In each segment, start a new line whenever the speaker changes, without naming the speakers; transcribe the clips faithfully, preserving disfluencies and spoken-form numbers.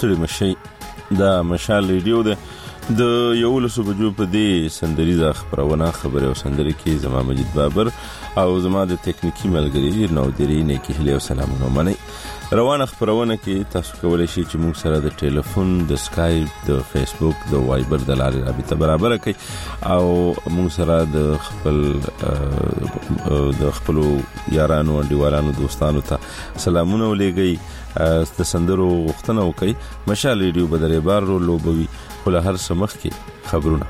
ستړي مشي. دا مشال ریډیو ده د یولسو بجو په دې سندریزه خبرونه خبرې او سندرې کې زما مجید بابر او زما د تکنیکی ملګری نو درې نه کې هلي او سلامونه منئ. روانه خبرونه کې تاسو کولای شئ چې موږ سره د ټلیفون، د اسکایپ، د فیسبوک، د وایبر د لارې رابطه برابر کړئ او موږ سره د خپل د خپل یارانو انډیوالانو دوستانو ته سلامونه ولېږئ، د سندرو غوښتنه وکړئ. مشال ریډیو به درې بار رول لوبوي خو له هر څه مخکې خبرونه.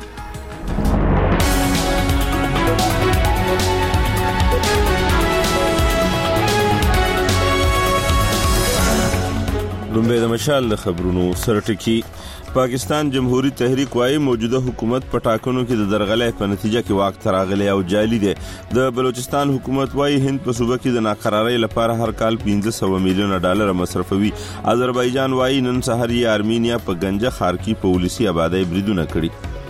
لومبه د مشال د خبرونو سرټکی. پاکستان جمهوریت تحریک وايي موجوده حکومت په ټاکنو کې د درغلۍ په نتیجه کې واک ته راغلی او جعلي دی. د بلوچستان حکومت وايي هند په صوبه کې د ناقرارۍ لپاره هر کال پنځه سوه میلیونه ډالر مصرفوي. آذربایجان وايي نن سحر یې ارمینیا په گنجه ښار کې په ولسي آبادۍ بریدونه کړي.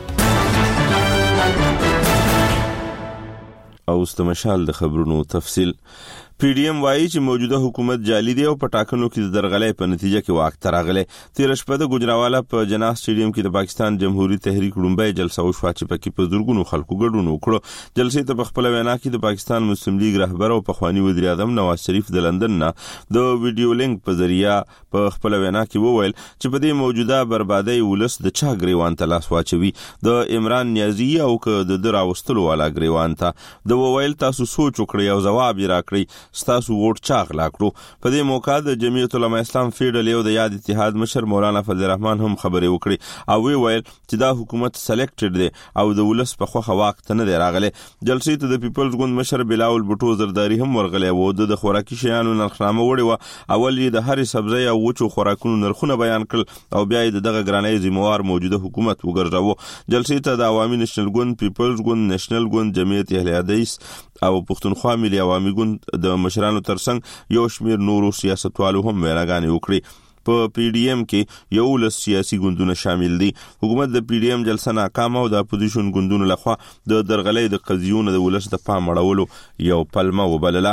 او استمشال د خبرونو تفصیل. پی ډی ایم وايي چې موجوده حکومت جعلي دی او په ټاکنو کې د درغلۍ په نتیجه کې واک ته راغلی. تیر شپه د ګوجراوالا په جناح سټیډیم کې د پاکستان جمهوریت تحریک لومبۍ جلسه وشوه چې پکې په زرګونو خلکو ګډون وکړو. جلسې ته په خپل وینا کې د پاکستان مسلم لیگ رهبر او پخوانی وزیر اعظم نواز شریف د لندن نه د ویډیو لینک په ذریعہ په خپل وینا کې وویل چې په دې موجوده بربادۍ ولس د چا ګریوان ته لاس واچوي، د عمران نیازي او که د دراوستلو والا ګریوان ته. د وویل تاسو سوچ وکړئ او ځواب یې راکړئ، ستاسو ووټ چا غلا کړو. په دې موقع د جمعیت العلماء اسلام فیډرل یو د یاد اتحاد مشر مولانا فضل الرحمن هم خبرې وکړي او وی ویل چې دا حکومت سلیکټډ دی او د ولس په خوخه واک ته نه دی راغلی. جلسې ته د پیپلز ګوند مشر بلاول بټو زرداری هم ورغلی و. د خوراکي شیانو نرخنامه وړي و. اول یې د هرې سبزی او وچو خوراکونو نرخونه بیان کړل او بیا یې دغه ګرانۍ ذمہوار موجوده حکومت وګرځاوه. جلسې ته د عوامي نېشنل ګوند، پیپلز ګوند، نېشنل ګوند، جمعیت اهل حدیث او پښتونخوا ملي عوامي ګوند د مشرانو ترڅنګ یو شمیر نورو سیاستوالو هم ویناګانې وکړي. په پی ډی ایم کې یو لس سیاسي ګوندونه شامل دي. حکومت د پی ډی ایم جلسه ناکامه او د اپوزیشن ګوندونو لخوا د درغلۍ د قضیونو د ولس د پام اړولو یو پلمه وبلله.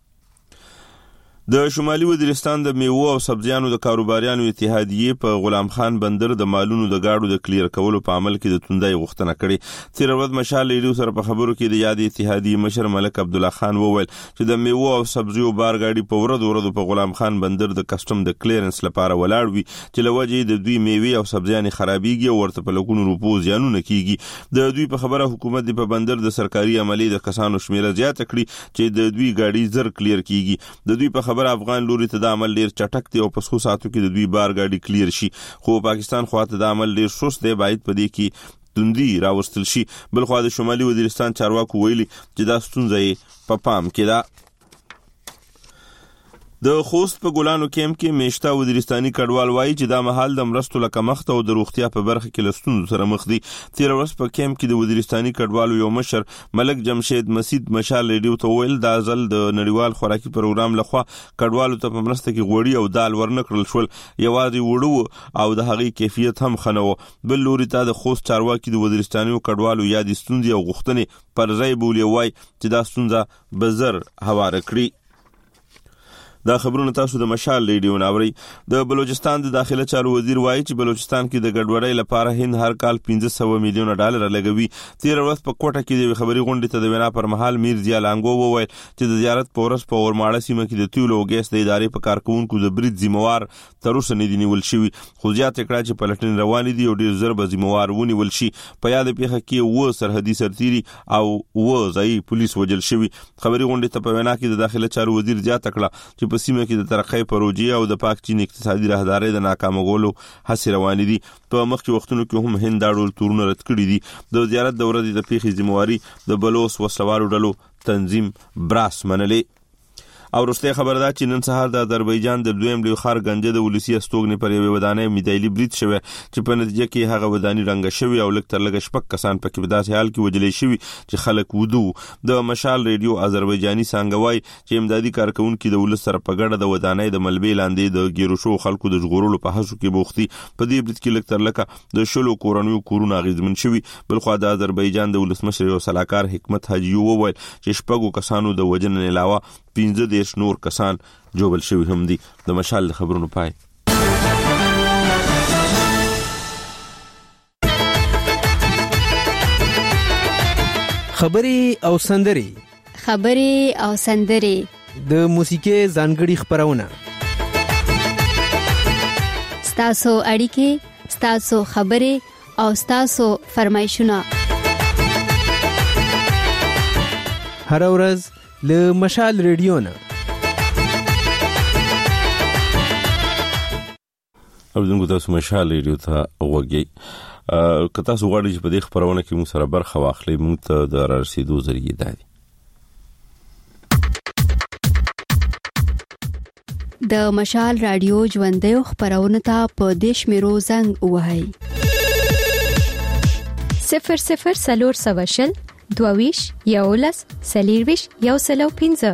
د شمالي وزیرستان د میوو او سبزیانو د کاروباریانو اتحادیې په غلام خان بندر د مالونو د گاډو د کلیر کولو په عمل کې د توندۍ غوښتنه کړې. تیر ورځ مشال ریډیو سره په خبرو کې د یاد اتحادیې مشر ملک عبد الله خان وویل چې د میوو او سبزیو بار گاډي په ورځ ورځ په غلام خان بندر د کسٹم د کلیرنس لپاره ولاړ وي چې لوجې د دوی میوې او سبزیان خرابېږي او ورته په لکونو روپو زیانونه کیږي. د دوی په خبره حکومت د په بندر د سرکاري عملي د کسانو شمیره زیات کړي چې د دوی گاډي زر کلیر کیږي. د دوی په خبره افغان لوري ته د عمل ډیر چټک دی او په څو ساعتو کې د دوی بار گاډي کلیر شي، خو پاکستان خواته د عمل ډیر سست دی، باید په دې کې توندي راوستل شي. بل خو د شمالي وزیرستان چارواکو ویلي چې دا ستونزه په پام کې ده. د خوست په ګلانو کیمپ کې میشته وزیرستاني کډوال وایي چې دا مهال د مرستو له کمښت او د روغتیا په برخه کې له ستونزو سره مخ دي. تیر ورځ په کیمپ کې د وزیرستاني کډوالو یو مشر ملک جمشید مسید مشال ریډیو ته ویل دا ځل د نړیوال خوراکي پروګرام لخوا کډوالو ته په مرسته کې غوړي او دال ورنکړل شول، یوازې وړو او د هغې کیفیت هم ښه نه و. بل لوري ته د خوست چارواکي د وزیرستاني کډوالو یادې ستونزې او غوښتنې پر ځای بولي، وایي چې دا ستونزه به زر هواره کړي. دا خبرونه تاسو د مشال ریډیو ناوري. د بلوچستان د داخله چارو وزیر وایي چې بلوچستان کې د ګډوډۍ لپاره هند هر کال پنځه سوه میلیونه ډالر لګوي. تیر ورځ په کوټه کې د خبري غونډې ته د وینا پر مهال میر ضیا لانګو وویل چې د زیارت په ورځ په اورماړه سیمه کې د تیلو او ګیس د ادارې په کارکونکو د برید ذمہوار تر اوسه نه دي نیول شوي، خو زیاته کړه چې پلټنې روانې دي او ډیر زر به ذمہوار ونیول شي. په یاد پیښه کې و سرحدي سرتیري او و ځای پولیس وجل شوي. خبري غونډې ته په وینا کې د داخله چارو وزیر زیاته کړه چې په سیمه کې د ترقۍ پروژې او د پاک چین اقتصادي راهدارۍ د ناکامولو هڅې روانې دي. په مخکې وختونو کې هم هند دا ډول تورونه رد کړي دي. د زیارت د ورځې د پیښې ذمہواري د بلوچ وسلوالو ډلو تنظیم براس منلې. او وروستۍ خبر ده چې نن سهار د آذربایجان د دویم لوی ښار گنجه د ولسي استوګنې پر یوې ودانۍ میدایلي برید شوی چې په نتیجه کې هغه ودانۍ رنګه شوی او لږ تر لږه شپږ کسان پکې په داسې حال کې وژلې شوي چې خلک وده. د مشال ریډیو آذربایجاني څانګه وایي چې امدادي کارکونکي د ولس سره په ګډه د ودانۍ د ملبې لاندې د ګیرو شوو خلکو د ژغورلو په هڅو کې بوخت دي. په دې برید کې لږ تر لږه د شلو کورنیو کورونه اغېزمن شوي. بلخوا د آذربایجان د ولسمشر یو سلاکار حکمت حاجي وویل چې شپږو کسانو د وژنې علاوه پنځه دېرش نور کسان جوبل شوي هم دي. د مشال خبرونو پای.
خبري او سندري
خبري او سندري
د موسیقي ځانګړي خبرونه
ستاسو اړیکې ستاسو خبري او ستاسو فرمایشونه
هر ورځ له مشال ریډیو نه
اوردونکو تاسو مشال ریډیو ته وګورئ. که تاسو غواړئ چې په دې خبرونه کې موږ سره برخه واخلئ، موږ ته د رسیدو ذریعہ ده.
د مشال رادیو ژوندۍ خبرونه ته په دیش میرو زنګ وهاي
صفر صفر سلور سواشل دوویش یولس سلیرویش یو سلو پینزه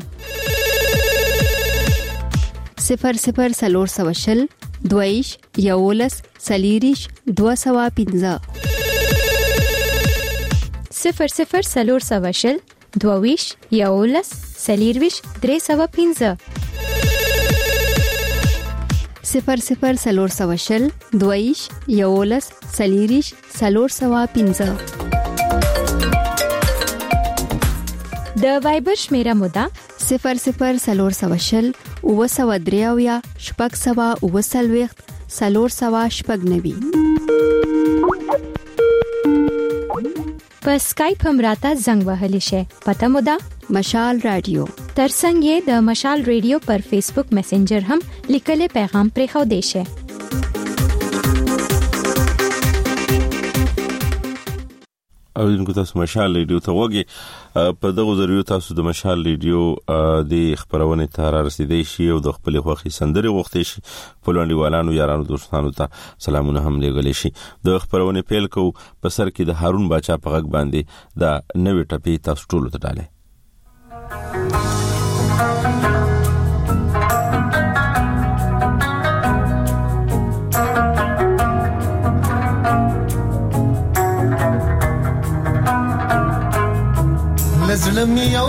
صفر صفر سلور سواشل دویش یولس سلیریش دو سوا پینزه
صفر صفر سلور سواشل دوویش یولس سلیرویش درې سوا پینزه
صفر صفر سلور سواشل دویش یولس سلیریش سلور سوا پینزه
د وایبر شمیره مودا
صفر صفر سلور سواشل او سوا دریاویا شپږ سوا او سلويخت سلور سوا شپږ نوي.
په اسکایپ هم راته زنګ وهلی شي. پته مودا
مشال رادیو.
ترڅنګ یې د مشال ریډیو پر فیسبوک میسنجر هم لیکل پیغام پرې خو دی شي.
او دغه تاسو مشال ریډیو ته وګورئ. په دغه ذریعہ تاسو د مشال ریډیو د خبرونه ته را رسیدئ شي او د خپل خوخي سندري وغوښتئ شي. پلوانډیوالانو یارانو دوستانو ته سلامونه هم لېږلی شي. د خبرونه پیل کو په سر کې د هارون باچا په غږ باندې دا نوې ټپي تاسو ټول ته ډاله.
لزلم یو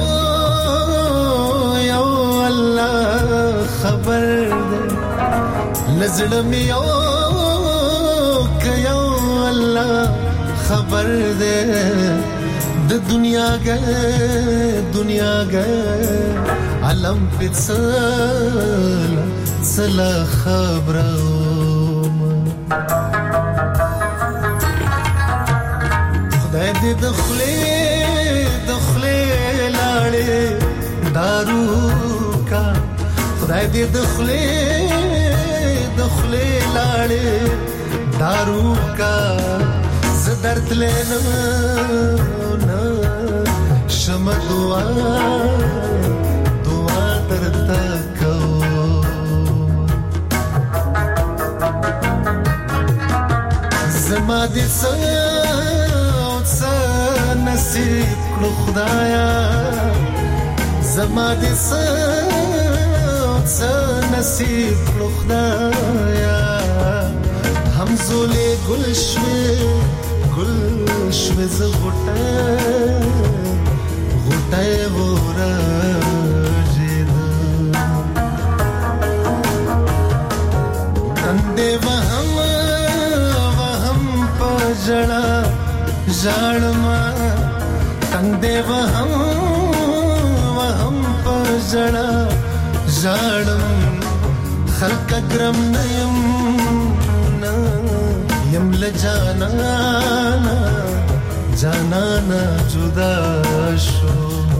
یو الله خبر ده لزلم یو ک یو الله خبر ده د دنیا ګه دنیا ګه علم پڅل سلا خبرو خدای دې دخلې دارو کا خدای دې دخلې دخلې لاړې دارو کا زدرت لنه نه شم دعا دعا درته کو زما دې څه نصیب کړو خدایا زما دې څه نصیب کړو خدایا همزولې ګل شوې ګل شوې ز غټه غټه ورځید اندې وهم وهم پجړه ژړما اندې وهم زړه ژړم خلک ګرم نیم نه یم لجانا جانا جدا شو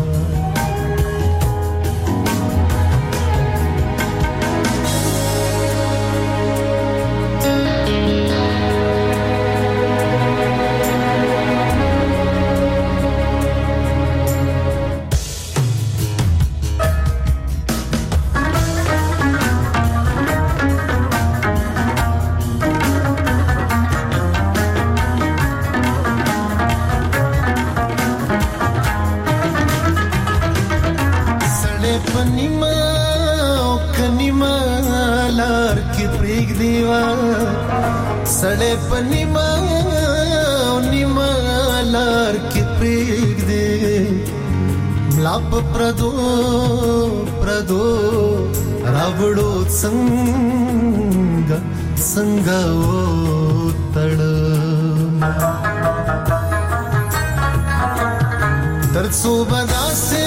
सड़े पनीमा नीमा लार के प्रेग दे मलाप प्रदो प्रदो रावड़ो संग संग ओ तड़ ترڅو بداسه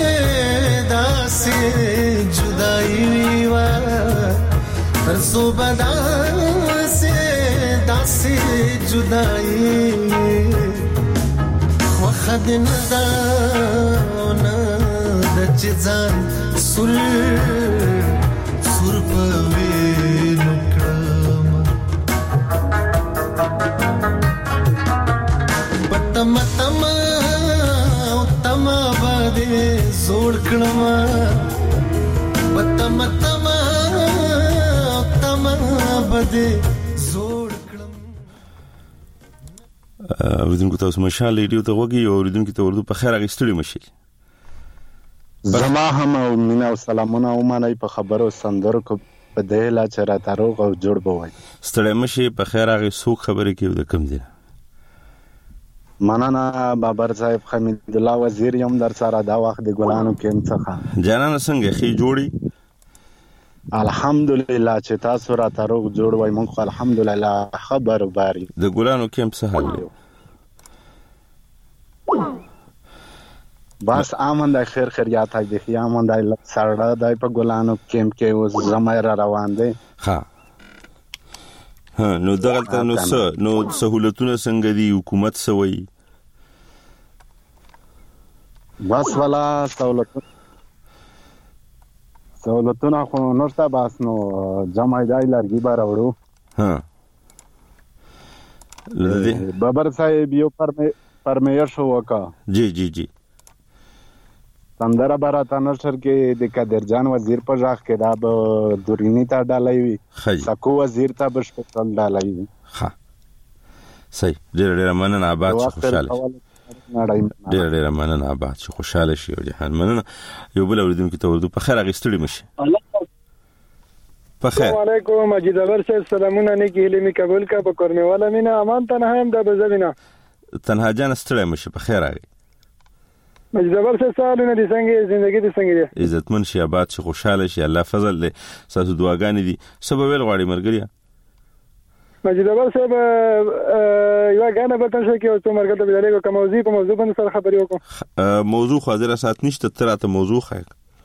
داسه جدائی وا ترڅو بداسه داسه جدائی وخد ندا نه د چزان سر سر په وینو کړم پتم تم تم باندې زوړ کړم پتم تم تم باندې زوړ کړم.
اوریدونکو تاسو مشال ریډیو ته وګورئ او اوریدونکو ته ورته په خیر اغستړي مشي.
زما هم او مینا او سلامونه او مانای په خبرو سندرو کو په دهلا چر تاروغ او جوړ بوای.
ستړي مشي په خیر اغه سوق خبره کې د کم دي.
مننه بابر صاحب حمید الله وزیر یم در سره دا وخت د ګلانو کېم څخه.
جانان څنګه خې جوړي؟
الحمدلله چې تاسو را تاروغ جوړ وای مونږ الحمدلله خبر باري.
د ګلانو کېم څه حال دی؟
بس آمن دای خیر خیریات هاي دي آمن دای سره دای په ګلانو کېم کې اوس زمای را روان دي.
ها ها نو دغلته نو څه نو سہولتونه څنګه دي حکومت سوي؟
بس ولا سہولتونه سہولتونه خو نورته بس نو جمع دای لرګي بار وړو.
ها
بابر صاحب یو فرمایش وکا.
جی جی جی
سندره براته نشر کې د قادر جان وزیر په ځاخ کې دا به دورینی ته ډالای وي سکو وزیر ته بشپړ ډالای وي.
ها صحیح ډېر ډېر مننه آباد شو خوشاله ډېر ډېر مننه آباد شو خوشاله شي او جهان مننه یو بل اوریدونکو ته ورته په خیر اغستړي مشي. په خیر
السلام علیکم مجید اول صاحب سلامونه نه کېلې می قبول کا په کورمه والا مینا امان تنها هم د بزوینا
تنها جان ستړي مشي. په خیر اغه
مجید اول صاحب سالونه دي څنګه ژوندۍ دي څنګه دي
عزتمن شي آباد شي خوشاله شي الله فضل له ساسو دعاګانې دي سبب ویل غواړي مرګریا.
مجید اول صاحب یو غانه به تاسو کې او څو مرګ ته بدلېږي کوم موضوع په موضوع باندې سره خبرې وکړو.
موضوع حاضر سات نشته تراته موضوع خای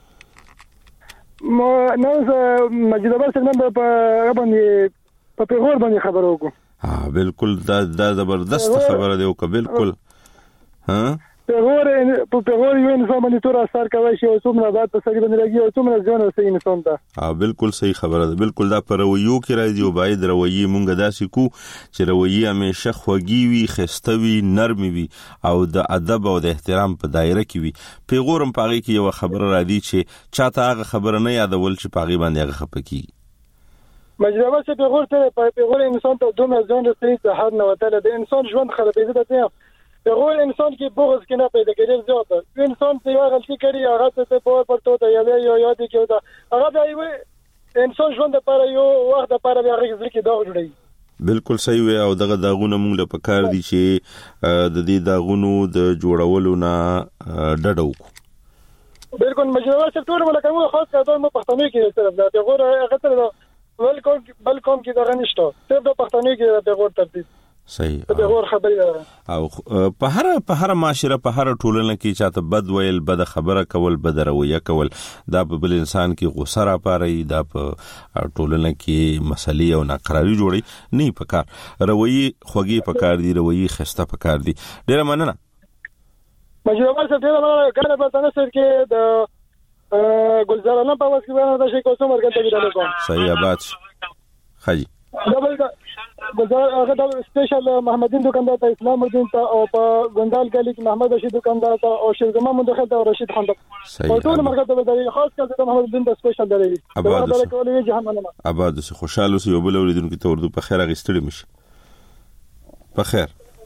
مو نو مجید اول صاحب په باندې په پیغور باندې خبرې وکړو.
ها بالکل دا دا زبردست خبره دی او بالکل ها
پیغور په پیغور یو انسان باندې تور اثر کوي چې څومره بعد په سړي باندې راځي او څومره ځان وسې انسان ته.
ها بالکل صحیح خبره ده بالکل دا پر رویو کې راځي او باید رویي مونږ داسې کو چې رویي همیشه خوږی وي خسته وي نرم وي او د ادب او د احترام په دایره کې وي. پیغورم پاغي کې یو خبره را دي چې چاته هغه خبره نه یادول چې پاغي باندې هغه خپکی
مجربه چې پیغور ته پیغور انسان ته دومره ځان رسېږي چې هر نو وتل د انسان ژوند خرابېږي ده. پیغور انسان کې بغض کې نه پیدا کېږي زیاته انسان ته یو غلطي کړي هغه ته په پورته ته یو یو یاد کې وتا هغه دی انسان ژوند لپاره یو وخت لپاره بیا غږ کې دا جوړي.
بالکل صحیح وي او دغه داغونه موږ له پکار دي چې د دې داغونو د جوړولو نه ډډه وکړو.
بالکل مجربه چې ټول ملکه مو خاص کړه مو پښتنو کې طرف دا پیغور هغه ته بل کوم بل کوم کې دا نشته صرف د پښتنو کې پیغور ترتیب
صحیح
پیغور خبره
او په هر په هر معاشره په هر ټولنه کې چاته بد ویل بد خبره کول بد رویه کول دا په بل انسان کې غوسه را پاري دا په ټولنه کې مسلې او ناقراری جوړي نه پکار رویه خوږی پکار دي رویه خسته پکار دي. ډیر مننه
مجربه چې ډیر مننه کنه په تاسو کې د ګلزارانه په واسطه باندې د شي کوڅه مرګ ته ویل کوم.
صحیح آباد خاجي
ډبل بازار هغه د سپیشل محمدین دکاندار ته اسلام الدین ته او په ګندال کلی کې محمد رشید دکاندار ته او شیرزما مندخل ته رشید خان ته په ټول مرکز ته د خاص کله د محمد الدین ته سپیشل دی.
آباد آباد خوشاله سي یو بل اوریدونکو ته ورته په خیر اغستړي مشي. په خیر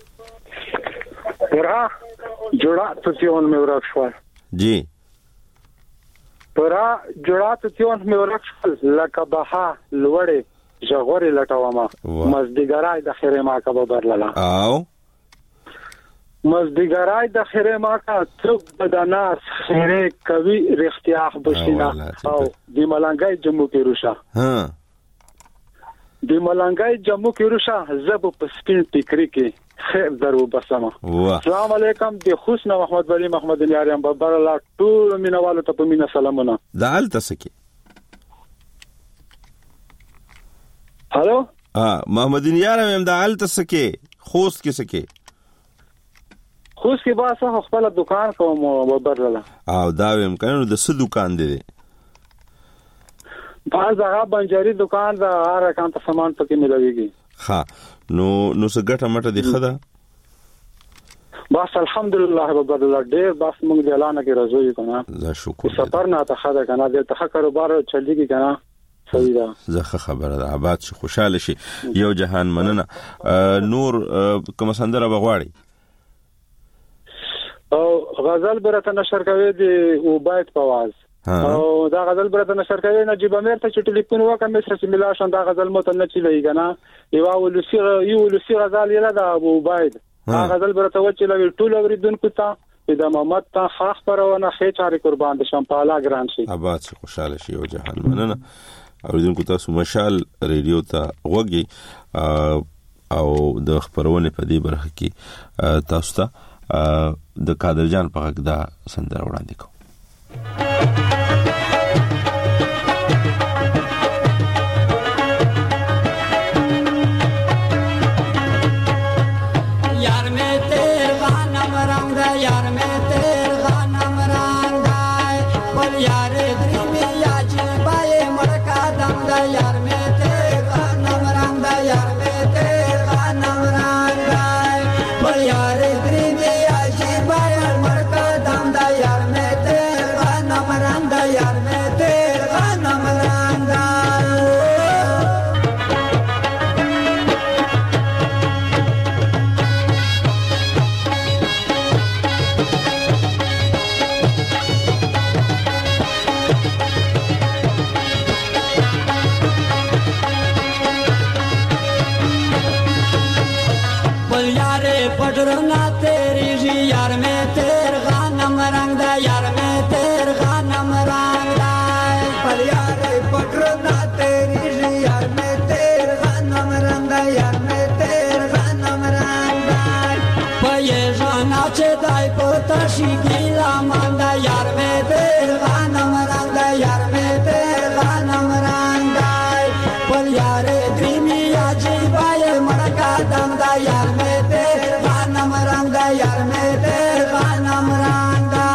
پورا جوړه تاسو مې ورښوا
جی
پورا جوړه تاسو مې ورښوا لکه بها لوړې جغوري لټاوما مزدګرای د خیره ما کا برلاله
او
مزدګرای د خیره ما کا څوک بدناس خیره کوي رختیاخ بشینا او د ملنګای جمو کې روشا
ها
د ملنګای جمو کې روشا زب په سپین ټیکری کې خیر درو بسمه السلام علیکم د حسن محمد ولی محمد یاریم ببر الله ټول مینوالو ته په مینا سلامونه
دال تسکی
هالو
ها محمد یاریم دال تسکی خوست کې سکی
خوست کې باسه خپل دکان کوم ببر الله
او دا ویم کنه د څه دکان دی
باز هغه بنجاری دکان دا هر کان ته سامان پکې ملويږي
ها نو نو څه ګټه مټه دی خدا
بس الحمدلله ببر الله ډېر بس موږ د اعلان کې راځو کنه
زه شکر
سفر نه ته خدا کنه د ته کاروبار چلیږي کنه صحیح ده
زه خبره ده آباد شي خوشاله شي یو جهان مننه نور کوم سندره بغواړي
او غزل برته نشر کوي دی او باید پواز او دا غزل برته نشر کوي نجيب امیر ته چې ټلیفون وکړم مصر چې ملا شون دا غزل مو ته نه چلی کنه یو ولسی یو ولسی غزل یلا دا ابو باید دا غزل برته و چې لوي ټول اوریدونکو ته د محمد ته خاص پرونه خې چاري قربان دي شمپالا ګران شي
آباد شي خوشاله شي او جهان مننه اوریدونکو تاسو مشال ریډیو ته وګي او د خبرونه په دې برخه کې تاسو ته د قادر جان په غږ دا سندره وړاندې کوم
यार में तेरे गानम रंग दा यार में तेरे गानम रंग दा बोल यार दिल में याज बाए मड़का दम दा यार में तेरे गानम रंग दा यार में तेरे गानम रंग दा बोल यार दिल में याज बाए मड़का दम दा यार में तेरे गानम रंग दा यार में तेरे गानम रंग दा पटरना तेरी जी यार में तेरे गानम रंग दा यार में तेरे गानम रंग दा पर यार पटरना तेरी जी यार में तेरे गानम रंग दा यार में तेरे गानम रंग दा पये जाना चे दाई पोता शिगिला मांदा यार में तेरे गानम रंग दा यार में तेरे गानम रंग दा पर यार द्रीमी आजी बाये मड़का दम दा यार में तेरे गानम रंग दा यार में तेरे गानम रंग दा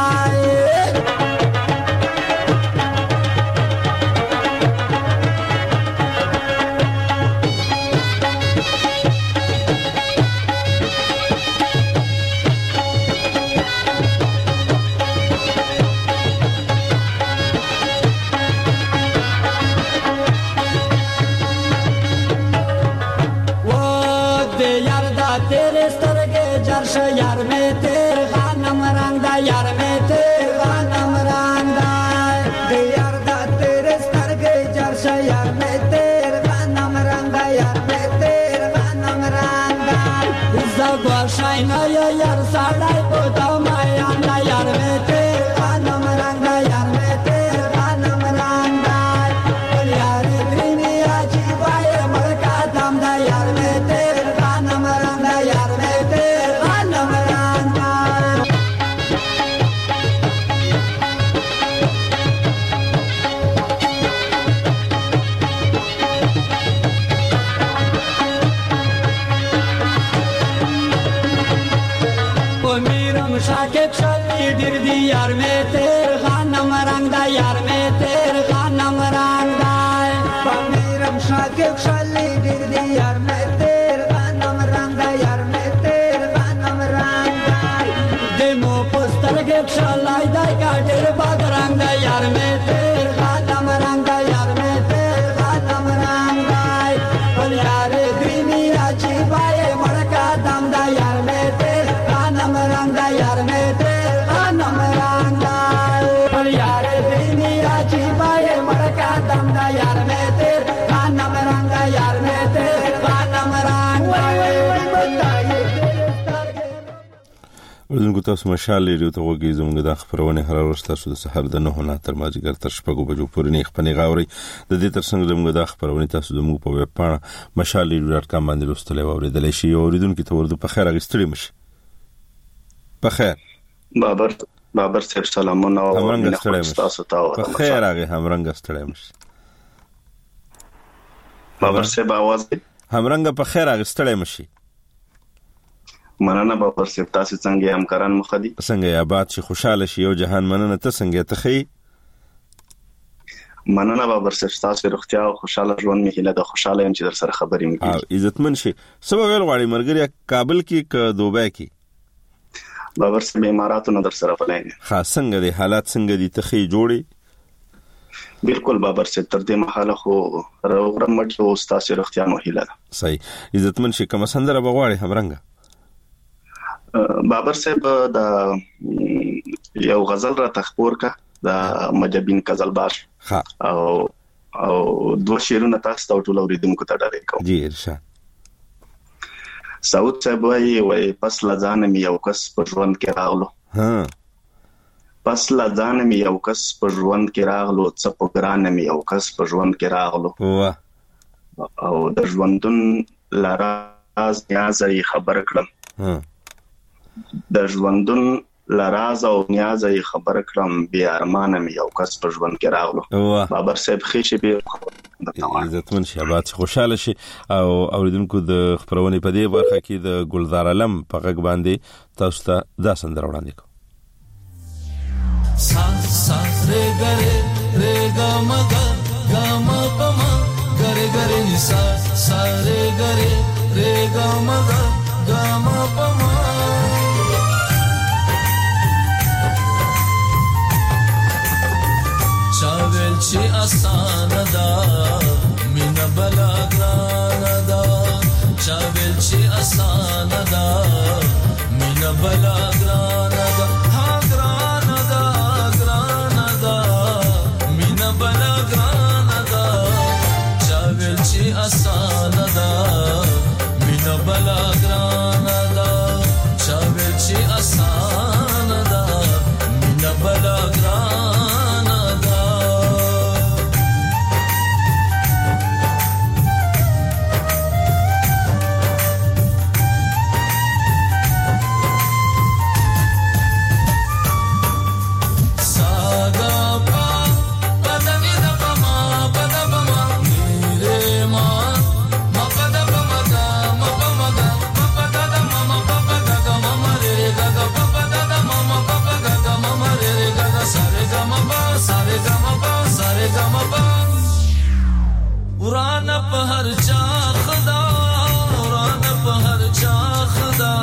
तेरे सरगे जर्श यार में तेरे गानम रंग दा यार में तेरे गानम रंग दा दे यार दा तेरे सरगे जर्श यार में तेरे गानम रंग दा यार में तेरे गानम रंग दा इज़ा गोशाई ना यार साड़ाई पोता माया ना यार में तेरे गानम रंग दा यार में तेरे गानम रंग दा यार बिनी आजी बाए मड़का दम दा यार में तेरे गानम रंग दा यार में तेरे गानम रंग दा ओ मीरम शाके चली दिर दी यार में तेरे गानम रंग दा यार में तेरे गानम रंग दा ओ मीरम शाके चली दिर दी यार में तेरे गानम रंग दा यार में तेरे गानम रंग दा देमो पोस्टर के चलाई दा काटेर बाग रंग दा यार में तेरे गानम रंग दा यार में तेरे गानम रंग दा ओ यार ग्रीनी आजी बाए मड़का दम दा यार में तेरे गानम रंग दा यार में तेरे गानम रंग दा ओ यार ग्रीनी आजी बाए मड़का दम दा यार में तेरे गानम रंग दा यार में तेरे गानम रंग दा
ورته تاسو مشال لري ته وګورئ زموږ د خبرونه هر ورځ تاسو د سحر د نه نه تر ماځګر تر شپږو بجو پورې نه خپنې غاوري د دې تر څنګ زموږ د خبرونه تاسو زموږ په ویب پاڼه مشال لري ډاټ کام باندې لوستلی او اوریدلی شئ. اوریدونکو ته ورته په خیر اغستړي مشي. په خیر
بابر بابر صاحب سلامونه او تاسو ته
په خیر هغه همرنګ ستړی مشي.
بابر صاحب आवाज
همرنګ په خیر اغستړي مشي.
مننه بابر صاحب تاسو څنګه همکاران مخدي
څنګه یا باد شي خوشاله شي او جهان مننه ته څنګه ته خي
مننه بابر صاحب تاسو روغتیا او خوشاله ژوند مې هیله ده. خوشاله یم چې در سره خبرې مې
او عزتمن شي. سبا ویل غواړي مرګري کابل کې ک دوبه کې
بابر صاحب اماراتو نه در سره فلای
خاص څنګه دي حالات څنګه دي ته خي جوړي
بالکل بابر صاحب تر دې مهاله خو روغرمټ او تاسو روغتیا مو هیله ده.
صحیح عزتمن شي کوم سندره بغواړي همرنګ
بابر صاحب د یو غزل را تخپور کا د مجبین غزل باش او او دوه شعرونه تاسو ته ټول اوریدونکو ته ډالې کوم.
جی ارشاد.
سعود صاحب وایي وای پس لزان می یو کس په ژوند کې راغلو ها پس لزان می یو کس په ژوند کې راغلو څه په ګران می یو کس په ژوند کې راغلو واه او د ژوندون لراز نیاز یې خبر کړم ها د ژوندون لراز او نیاز یې خبر کړم بیا ارمان مې یو کس په ژوند کې راغلو. بابر صاحب خېشي به
عزتمن شي آباد خوشاله شي او اوریدونکو د خبرونه په دې برخه کې د ګلزار علم په غږ باندې تاسو ته دا سندره وړاندې کوم.
سا سا رے گرے رے گا مگا گا ما پما گرے گرے نسا سا رے گرے رے گا مگا گا ما پما چاویل چی آسان دا مینا بلا گران دا چاویل چی آسان دا مینا بلا گران دا ہاں گران دا گران دا مینا بلا گران دا چاویل چی آسان دا مینا بلا گران دا چاویل چی آسان دا مینا بلا گران وران په هر چا خدا وران په هر چا خدا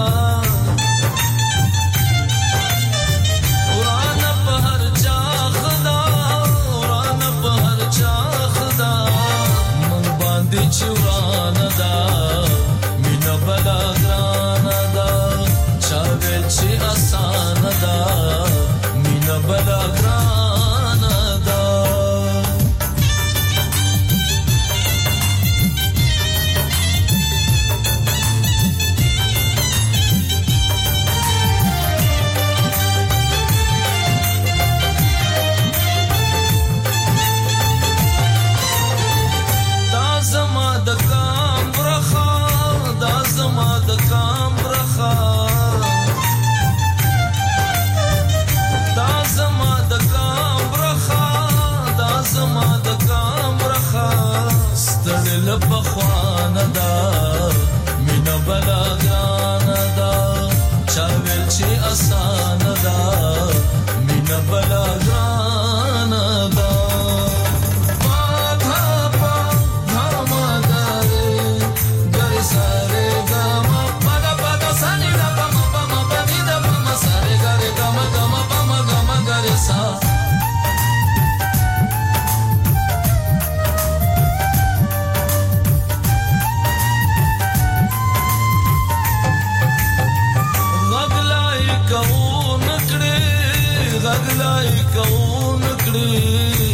وران په هر چا خدا وران په هر چا خدا من باندې چوران دا مینا بلا ګران دا چاویل چی آسان دا مینا بلا ګران دا لبخوان دا مینا بلا گران دا چاویل چی آسان دا مینا بلا گران دا پا پا پا ما گرے گرے سارے گا ما پا پا دا سانی دا پا ما پا ما پا نی دا پا ما سارے گرے گا ما گا ما پا ما گا ما گرے سا غغلای کون کړي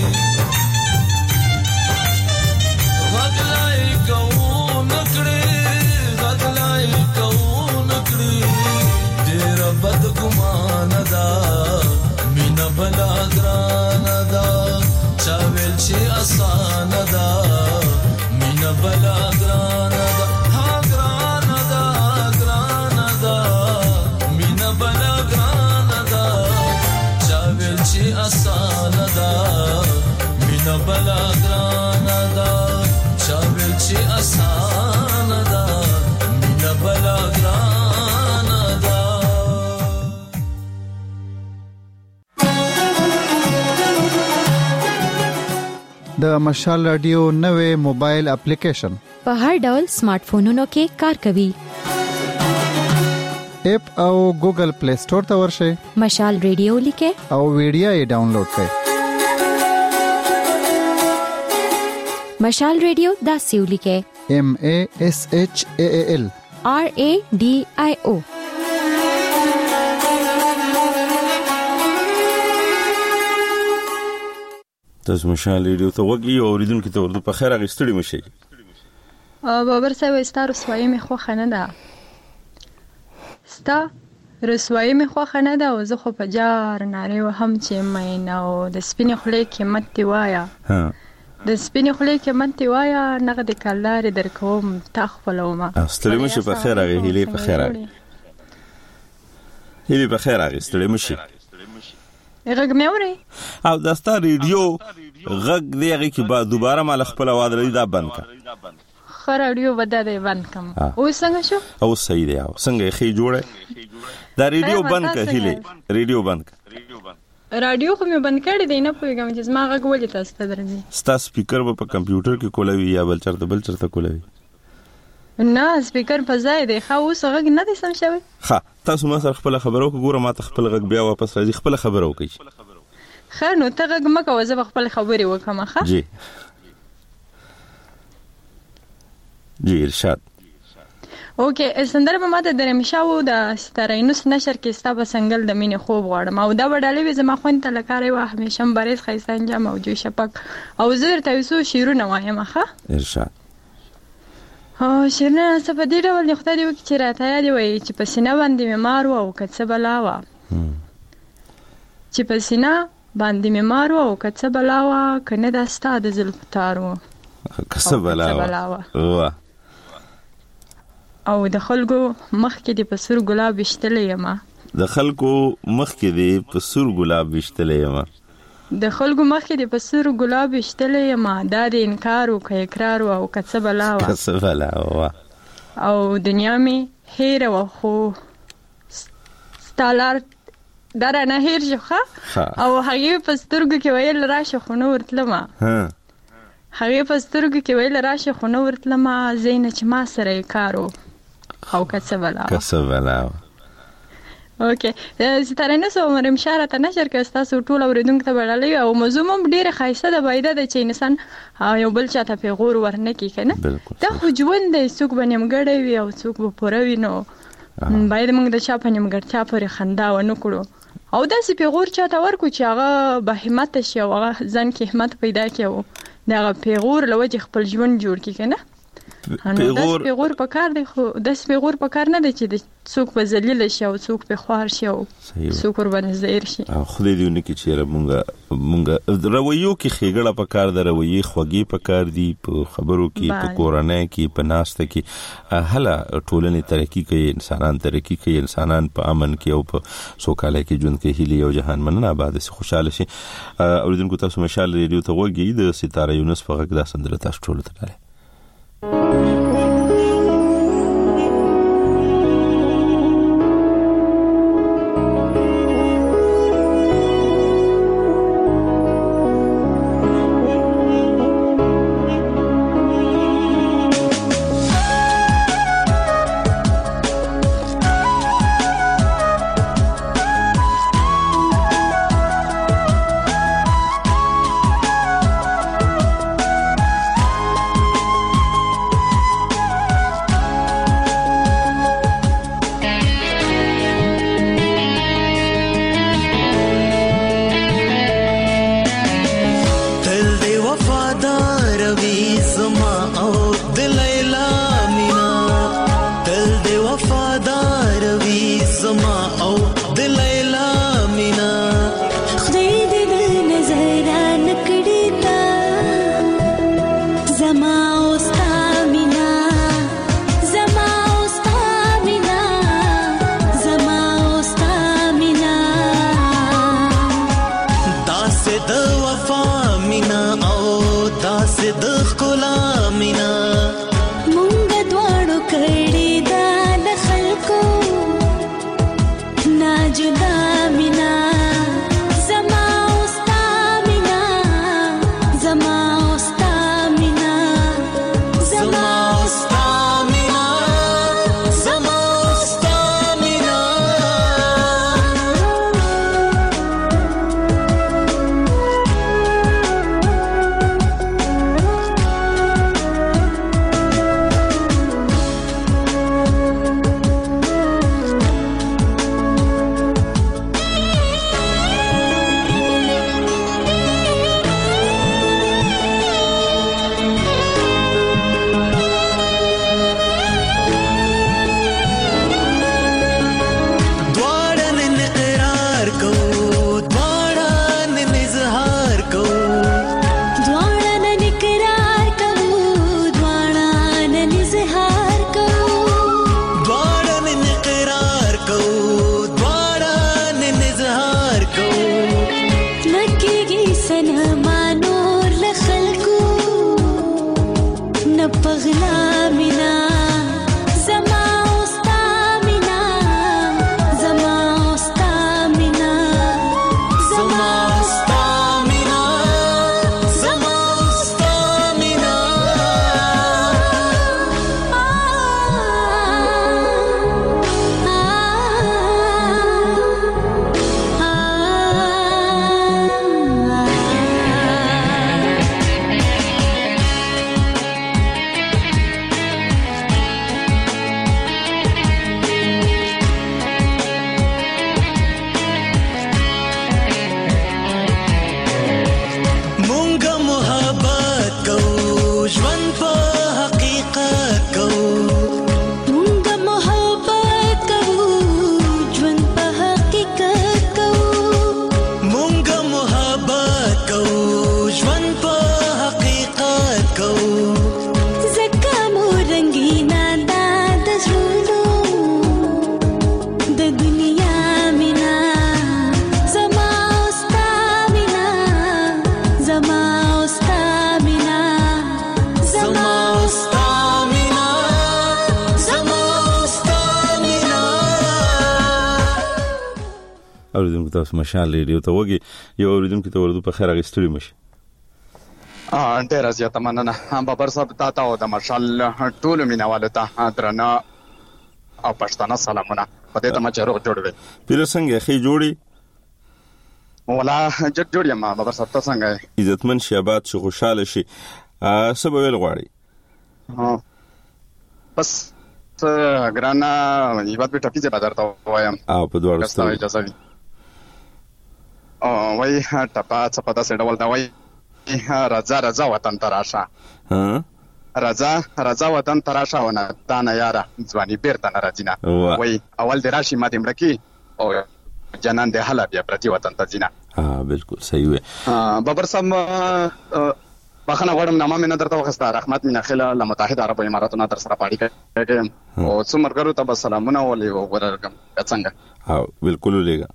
غغلای کون کړي غغلای کون کړي ډېر بد ګم
د مشال رادیو نوې موبایل اپلیکیشن
په هر ډول سمارټ فونونو کې کار کوي.
اپ او ګوګل پلی سٹور ته ورشئ.
مشال رادیو لیکه
او ویډیو یې ډاونلوډ کړئ.
مشال رادیو دا سیو لیکه
M A S H A A L
R A D I O.
تاسو مشال رادیو ته وګورئ او اوریدونکو ته ورته په خیر غوښتلی مشي.
بابر صاحب ستا رسوایی می خوښه نه ده. ستا رسوایی می خوښه نه ده او زه خو په جار نارې وهم چې مین او د سپینې خولې قیمت دی وایا.
ها
د سپینې خولې قیمت دی وایا نغد کلدارې درکوم تا خپلومه.
ستړي مشي په خیر راغی هیلې په خیر راغی. هیلې په خیر راغی ستړي مشي.
غږ مې اوري
او دا ستا ریډیو غږ دی هغه کې با دوباره مال خپل आवाज لري دا بند کړه.
خر اډیو ودا دی بند کم. او څنګه شو؟
او صحیح دی او څنګه خې جوړه دا ریډیو بند کړه هیلې ریډیو بند کړه.
رادیو خو مې بند کړی دی نه پوهیږم چې زما غږ ولې تاسو ته درځي.
ستا سپیکر په کمپیوټر کې کولوي یا بل چرته بل چرته کولوي؟
نه سپیکر په ځای دی. خو اوس غږ نه دی سم شوی.
ها تاسو ما سره خپل خبرو کو ګوره ما ته خپل غږ بیا واپس راځي خپل خبرو کوي.
خیر نو ته غږ مکه وځه خپل خبرې وکم. ښه
جی جی ارشاد.
اوکې سندره به ماته درې مشاو د ستارینوس نشر کې ستا په سنگل د مینې خوب غواړم او دا وډالې وې زما خوند ته لکارې و همیشه مبارز خیسته انجام او جو شپک او زه درته یو شعرونه وایم. ښه
ارشاد.
او شعرونه څه په دې ډول دي خدای دې وکړي چې راته یاد وي چې په سینه باندې مې مار و او که څه بلا وه چې په سینه باندې مې مار و او که څه بلا وه که نه دا ستا د زلفو تار و
که څه بلا وه
او د خلکو مخ کې دې په سور ګلاب وشتلی یم.
د خلکو مخ کې دې په سور ګلاب وشتلی یم.
د خلکو مخ کې دې په سور ګلاب وشتلی یم. دا د انکار او که اقرار او که څه بلا وه
که څه بلا وه
او دنیا مې هیره وه خو ستا لار دا رانه هیر شو. ښه او هغې په سترګو کې ویل راشه خو نه ورتلمه. هغې په سترګو کې ویل راشه خو نه ورتلمه زینه چې ما سره یې کار و او که څه بلا
که څه بلا وه.
اوکې ستارینوس او مریم شاه راته نشر کړه ستاسو ټول اورېدونکو ته به ډالۍ او موضوع هم ډېره ښایسته ده. باید ده چې انسان یو بل چا ته پیغور ورنه کړي که نه. دا خو ژوند دی څوک به نیمګړی وي او څوک به پوره وي نو باید موږ د چا په نیمګړتیا پورې خندا ونه کړو او داسې پیغور چا ته ورکړو چې هغه به همته شي او هغه ځان کې همت پیدا کړي او د هغه پیغور له وجې خپل ژوند جوړ کړي که نه. داسې پیغور په کار دی خو داسې پیغور په کار نه دی چې څوک به ذلیله شي او څوک په خوار شي او څوک ورباندې زهیر شي.
خدای دې ونه کړي چې مونږ مونږ رویو کې ښېګړه په کار ده رویې خوږې په کار دي په خبرو کې په کورنۍ کې په ناسته کې هله ټولنې ترقي کوي انسانان ترقي کوي انسانان په امن کې او په سوکالۍ کې ژوند کوي. هیلې او جهان مننه آباد شي خوشاله شي. اوریدونکو تاسو مشال ریډیو ته وګورئ د ستاره یونس په غږ دا سندره تاسو ټول ته ډالۍ.
Zama
اوریدونکو تاسو مشال ریډیو ته وګي یو اوریدونکو ته ورته په خیر غستړي مشه.
ا ډیر زیاته مننه بابر صاحب تاسو او د مشال ټول مینوالو ته درنه او پښتنه سلامونه په دې ته ما چروغ جوړوي.
پیر څنګه خې جوړي
ولا جټ جوړ یم بابر صاحب تاسو څنګه
عزتمن شي آباد شي خوشاله شي سبا ویل غواړي.
ها بس ګرانا یوات په ټاپیزه بازار ته وایم
او په دوه
ورځې اجازه وي او وای ټاپا څه پتا سره ډول دا وای راځه راځه وطن تراشه
ها
راځه راځه وطن تراشه ونه تا نه یاره ځواني بیرته نه راځي نه وای اول د راشي ماته مړکی او جنان د حاله بیا پرتی وطن ته ځینا.
ها بالکل صحیح وي.
بابر صاحب بخنه غواړم نامه مې نه درته وخسته رحمت مینه خله له متحده عرب اماراتونو در سره پاړی کوم او څومره ته به سلامونه ولې ورکم څنګه.
ها بالکل لګا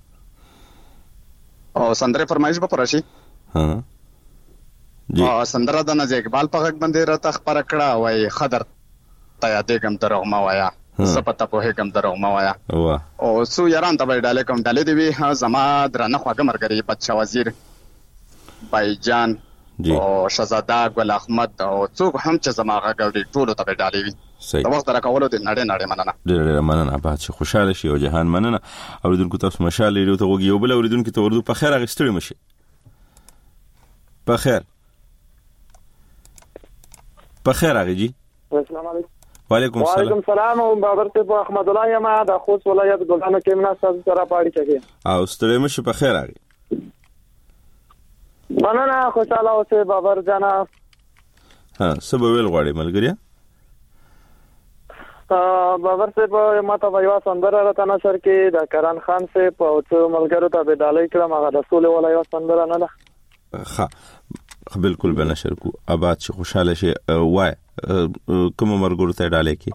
او سندره فرمایش به پرشي.
ها
جی او سندره د نازي اقبال په غږ باندې راته خبر کړه وای خضر ته یادې کوم درو ما وایا سپتا په هکم درو ما وایا او سو یاران ته ډاله کوم ډاله دی وی زما درنه خواګه مرګري بچا وزیر بایجان او شهزاده ګل احمد او څوک هم چې زماغه غوړي ټولو ته ډالې وي.
صحیح
د وخت راکولو د نړۍ نړۍ مننه
ډېر ډېر مننه باد چې خوشاله شي او جهان مننه. اوریدونکو تاسو مشال لري ته وګي یو بل اوریدونکو ته ورته په خیر غستړي مشي. په خیر په خیر اغي.
السلام علیکم.
وعلیکم السلام.
وعلیکم السلام او بابر ته احمد الله یم د خوست ولایت ګلانو کې منا سره سره پاړی کوي
او ستړي مشي په خیر اغي.
مننه خوشاله اوسه بابر جانا.
ها سبا ویل غواړي ملګریا
بابر صاحب ما ته وایو سندره راته نشر کې د کران خان سے په څو ملګرو ته به ډالۍ کړم هغه د رسول ولایو سندره نه ده.
ها بالکل به نشر کو آباد شي خوشاله شي وای کوم مرګور ته ډالۍ کی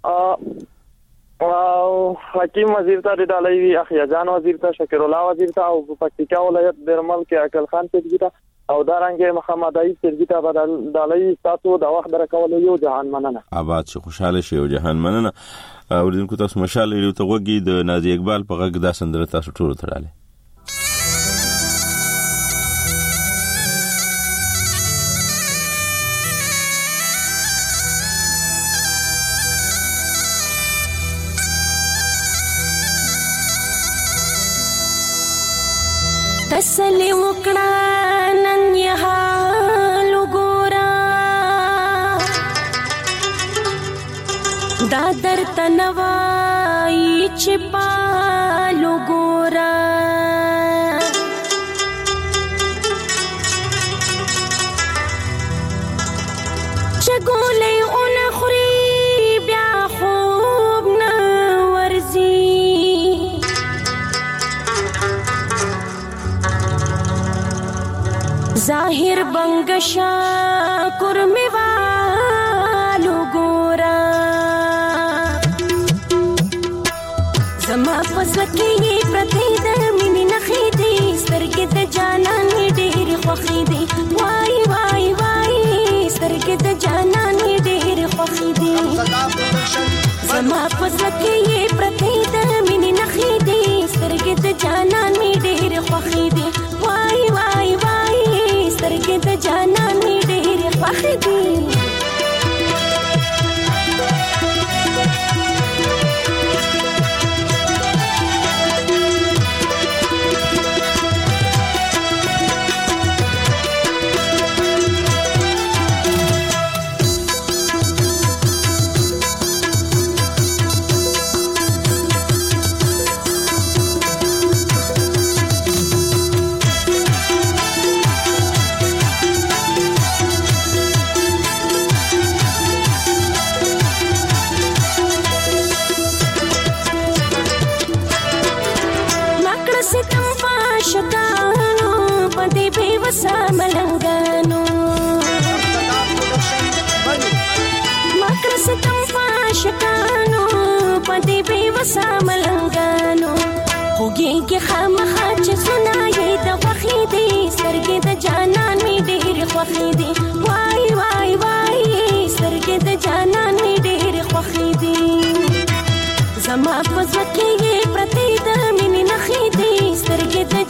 او حکیم وزیر ته ډالۍ وی اخیا جان وزیر ته شکر الله وزیر ته او پکتیکا ولایت درمل کې عقل خان ته او دارنګه محمد علی سرګیتا بدل ډالۍ تاسو د وخت درکول یو جهان مننه.
آباد شي خوشاله شي او جهان مننه. اوریدونکو تاسو مشال لري ته وګي د نازي اقبال په غږ دا سندره تاسو ټول ته ډالۍ.
تسلی وکړه نن یې حال وګوره دا درته نه وایي چې پال وګوره چې ګولۍ ونه خوري بیا خوب نه ورځي ظاهر بنگشا کرمی والو گورا زما فزلکی پرتی د مینې نخې دي سترګې د جانان ډېر خوښې دي وای وای وای سترګې د جانان ډېر خوښې دي زما فزلکی پرتی د مینې نخې دي سترګې د جانان ډېر خوښې دي وای وای وای سترګې د جانان ډېر خوښې دي ملنګانو مکر ستم فاشکانو پدې به وسا ملنګانو خوږي خامخا چې سنایې د وخې دې سترګې د جانان می ډېر خوښې دي وای وای وای سترګې د جانان می ډېر خوښې دي زما په زکه پرتی د مینې نخې دي سترګې د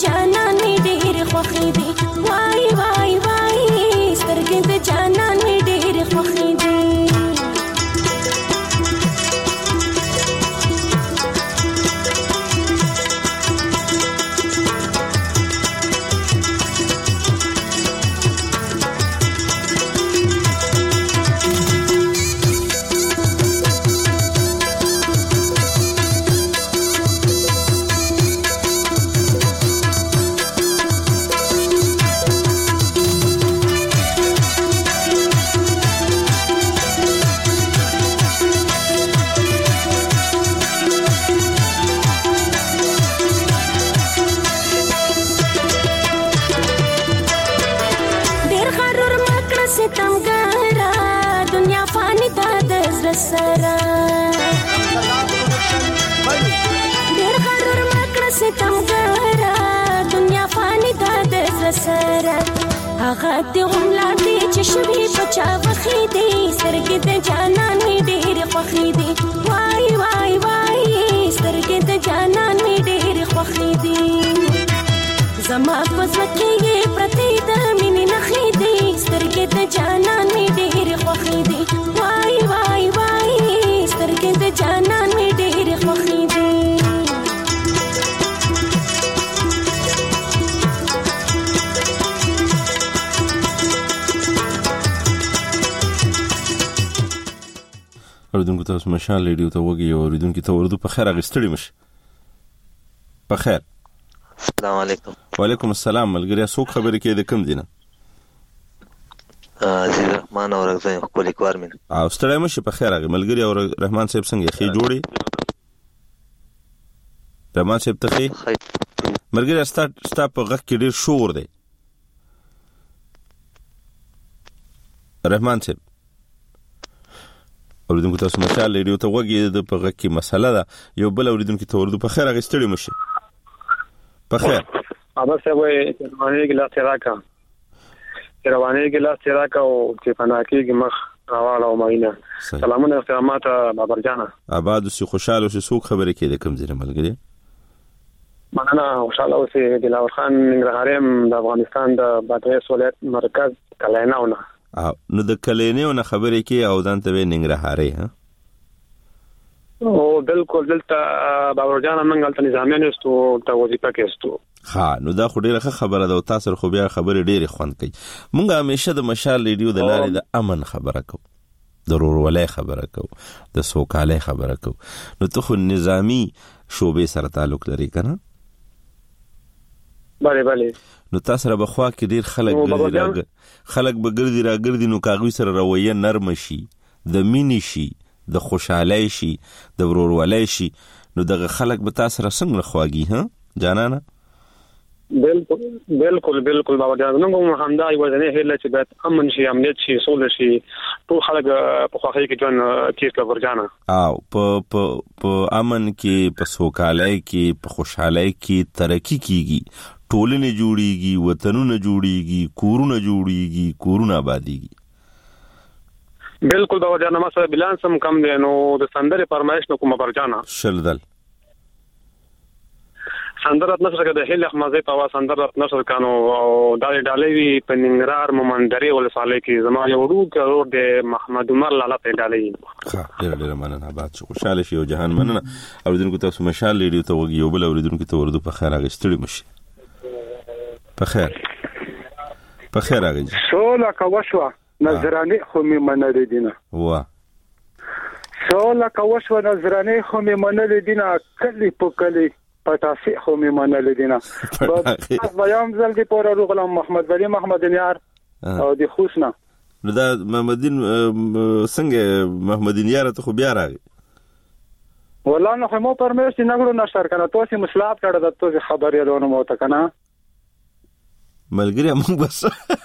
سره دنیا فانی دا د سره هغه دې هم لاندې چې شوي بچا وخی دی سترګې د جانان می ډېر خوښې دی وای وای وای سترګې د جانان می ډېر خوښې دی زما پزړه کې پرتې د مینې نخې دی سترګې د جانان می ډېر خوښې دی وای وای وای سترګې د جانان می ډېر خوښې دی
اوریدونکو تاسو مشال ریډیو ته وګورئ او اوریدونکو ته ورته په خیر اغستړی مش په خیر
السلام علیکم
وعلیکم السلام ملګری څوک خبرې کې د کم دینه
عزیز رحمان او رغزای خپل لیکوار مين
او ستړی مش په خیر اغه ملګری او رحمان صاحب څنګه خې جوړي رحمان صاحب ته خې ملګری ستاسو ستاسو په غږ کې ډیر شور دی رحمان صاحب اوریدونکو تاسو مشال ریډیو ته وګورئ د په غږ کې مسله ده یو بل اوریدونکو ته ورته په خیر اغستړی مشه په خیر
ابا څه وایي رواني ګلاس راکا رواني ګلاس راکا او چې پناکي کې مخ راواله او ماینه سلامونه احترامات بابر جانا
آباد اوسې خوشاله اوسې څوک خبرې کې د کوم ځای ملګری
مننه خوشاله اوسې دلاور خان ننګرهاریم د افغانستان د بادغیس ولایت مرکز کلیناونه
نو د کلینیو نه خبرې کې او دانته به ننګرهاري ها
او بالکل دلته بابر جان منګل ته نظامیان استو ته وظیفه کې استو
ها نو دا خو ډیره خبره ده او تاسو خو بیا خبرې ډیره خوند کوي مونږ همیشه د مشال ریډیو د لارې د امن خبره کو د ورولې خبره کو د سوکاله خبره کو نو ته خو نظامی شوبې سره تعلق لري کنه
بله بله
نو تاسو را بخوا کې ډیر خلک ګرځي راګ خلک به ګرځي راګرځي نو کاغوي سره رویه نرم شي د مینې شي د خوشحالۍ شي د ورورولۍ شي نو دغه خلک به تاسو را څنګه خواږي ها جانانه
بالکل بالکل بالکل بابا جان نو همدا یو ځنه هله چې باید امن شي امنیت شي سول شي ټول خلک په خوښۍ کې جون کیس لور جانا
او په په امن کې په سوکالۍ کې په خوشحالۍ کې ترقی کیږي ټولنه جوړیږي وطنونه جوړیږي کورونه جوړیږي کورونه آبادیږي
بالکل بابا جان ما سره بلانس هم کم دی نو د سندره فرمایش نو کومه برجانا
شلدل
سندرات نشر کې د هله مزه په وا سندرات نشر کانو او دالې ډالې وی په ننګرهار مومندري ولسوالۍ کې زما یو ورو کور د محمد عمر لاله په ډالې
ښه ډېر ډېر مننه باد شو خوشاله شي او جهان مننه اوریدونکو تاسو مشال ریډیو ته وګورئ یو بل اوریدونکو ته ورته په خیر اغستړي مشي په خیر په خیر اغه
سولا کوشوا نظرانه خو می منل دینه
وا
سولا کوشوا نظرانه خو می منل دینه کلی په کلی پټاسي خو می منل دینه بس بیان زل دی پور غلام محمد ولی محمد نیار او دی خوشنا
نو دا محمدین څنګه محمدین یار ته خو بیا راغی
والله نو خو مو پرمېش نه غړو نشر کنه توسي مسلات کړه د توسي خبرې لونه مو ته کنه
ملګری موږ بس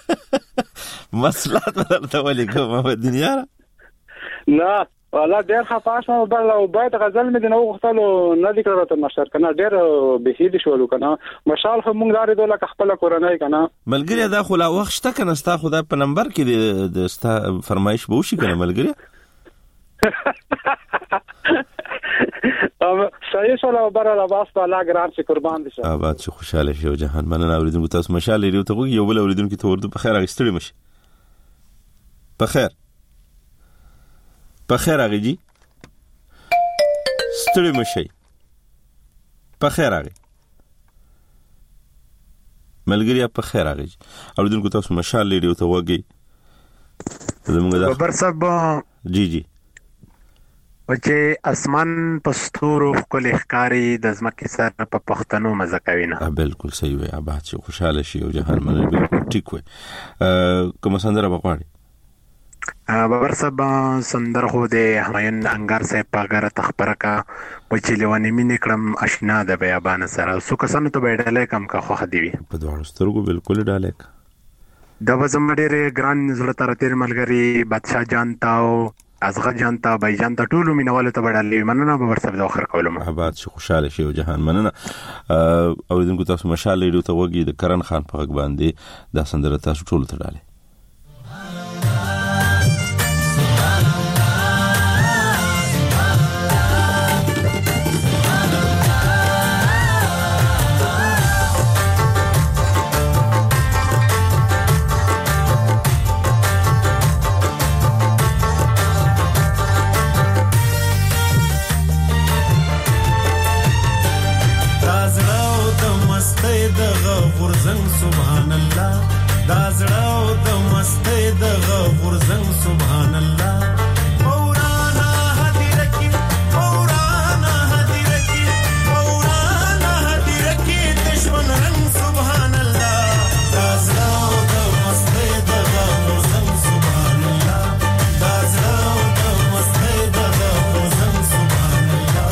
مسلات ورته ولې کوم محمدین یار
نه والله ډېر خفاش مو بل او باید غزل مې نو غوښتلو نه دي کړو ته نشر کنه ډېر بهید شولو کنه مشال خو مونږ لري دوله خپل کورنۍ کنه
ملګری دا خو لا وخت شته کنه ستا خدا په نمبر کې د ستا فرمایش به وشي کنه ملګری
صحیح شولا برا باس په لا ګرام چې قربان دي شه
آباد شو خوشاله شو جهان مننه اوریدونکو تاسو مشال لري ته یو بل اوریدونکو ته ورته په خیر اغستړي مشي په خیر په خیر اغه جی ستړي مشي په خیر اغه ملګری په خیر اغه جی اوریدونکو تاسو مشال لري ته وګي زموږ د
خبر صاحب
جی جی
چې اسمان پستورو کول ښکاری د ځمکې سره په پښتنو مزه کوي نه
بالکل صحیح وي اباد شي خوشاله شي او جهان منل بالکل ټیک وي کوم سندره بغواړي
بابر صاحب سندر خو د همایون انګار صاحب په غره تخبره کا و چې لونی مين کړم آشنا د بیابان سره سو کسانو ته بیډلې کم کا خو خدي
په دوه سترګو بالکل ډالک
د وزم ډېر ګران زړه تر تیر ملګری بادشاہ جان تاو ازغه جان ته بای جان ته ټول مینوالو ته وړاندې مننه به ورسره د اخر کولم
آباد شي خوشاله شي او جهان مننه او دغه تاسو مشال لري ته وګي د کرن خان په غږ باندې دا سندره تاسو ټول ته ډاله
سبحان الله دا زړه د مستی د غفور زنګ سبحان الله مولانا هدیره کی مولانا هدیره کی مولانا هدیره کی دشمن رنگ سبحان الله دا زړه د مستی د غفور زنګ سبحان الله دا زړه د مستی د غفور زنګ سبحان الله